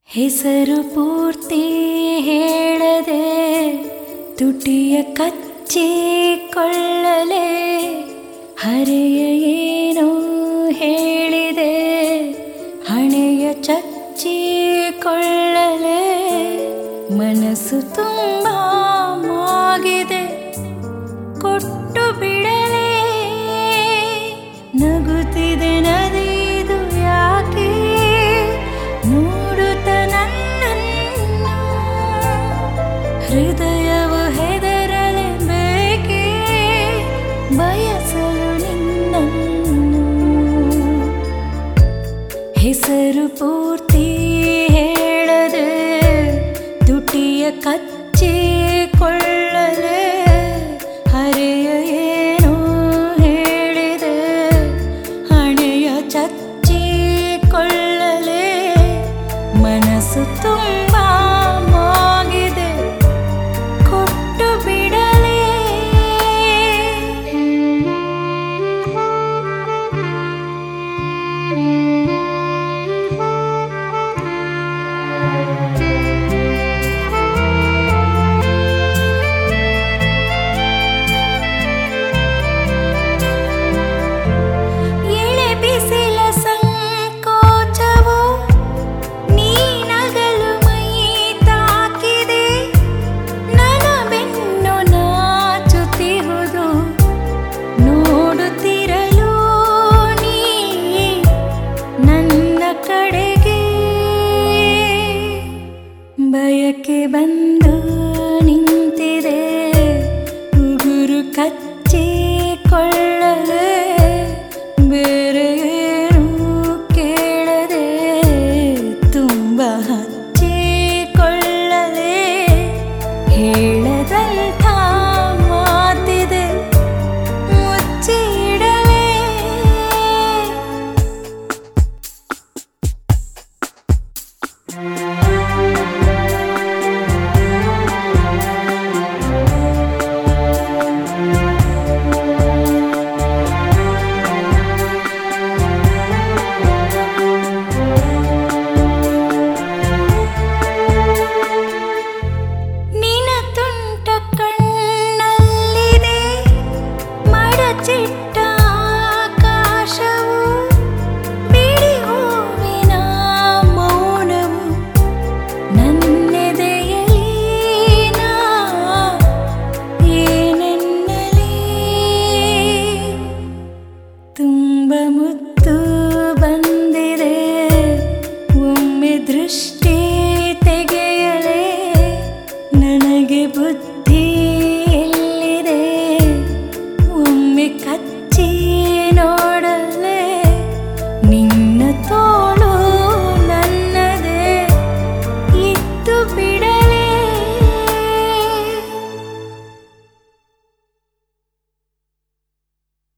ಹೆಸರು ಪೂರ್ತಿ ಹೇಳದೆ ತುಟಿಯ ಕಚ್ಚಿಕೊಳ್ಳಲೆ ಹರೆಯ ಏನೋ ಹೇಳಿದೆ ಹಣೆಯ ಚಚ್ಚಿಕೊಳ್ಳಲೆ ಮನಸ್ಸು ತುಂಬ ಮಾಗಿದೆ ಕೊಟ್ಟು ಬಿಡಲೆ ನಗುತ್ತಿದೆ ನದಿದು ಯಾಕೆ ನೋಡುತ್ತ ನನ್ನನ್ನು ಹೃದಯವು ಹೆದರಲೆ ಬೇಕೆ ಬಯಸಲು ನಿನ್ನನ್ನು ಹೆಸರು ಪೂರ್ತಿ ಹೇಳದೆ ತುಟಿಯ ಕಚ್ಚಿಕೊಳ್ಳಲೆ ಹರೆಯ ಏನೋ ಹೇಳಿದೆ ಹಣೆಯ ಚಚ್ಚಿಕೊಳ್ಳಲೆ ಮನಸ್ಸು ತುಂಬ